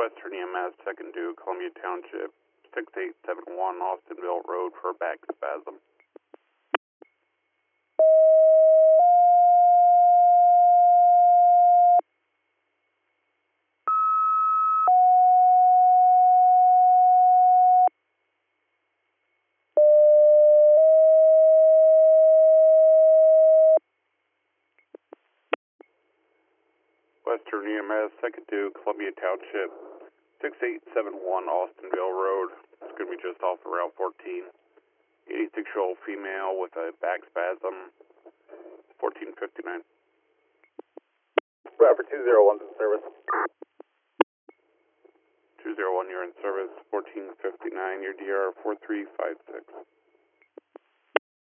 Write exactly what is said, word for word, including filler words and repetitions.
Western E M S, second due, Columbia Township, six eight seven one Austinville Road for back spasm. Western E M S, second due, Columbia Township, six eight seven one Austinville Road. It's going to be just off of Route fourteen. eighty-six-year-old female with a back spasm, fourteen fifty-nine. Bradford two zero one's in service. two zero one, you're in service, fourteen fifty-nine, your D R four three five six.